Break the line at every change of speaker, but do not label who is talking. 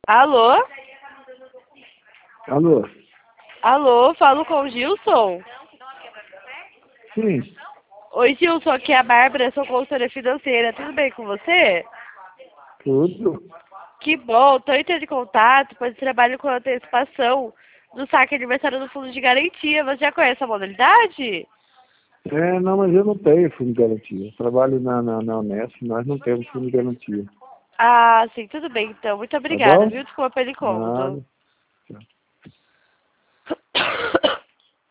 Alô?
Alô?
Alô, falo com o Gilson?
Sim,
Oi, Gilson, aqui é a Bárbara, sou consultora financeira. Tudo bem com você?
tudo.
Que bom, estou entrando em contato, pois trabalho com antecipação do saque aniversário do Fundo de Garantia. Você já conhece a modalidade?
Não, mas eu não tenho fundo de garantia. Eu trabalho na Unesp, nós não temos fundo de garantia.
Ah, sim, tudo bem então. Muito
Tá
obrigada,
bom?
viu? Desculpa pelo incômodo.
Nada. Tchau.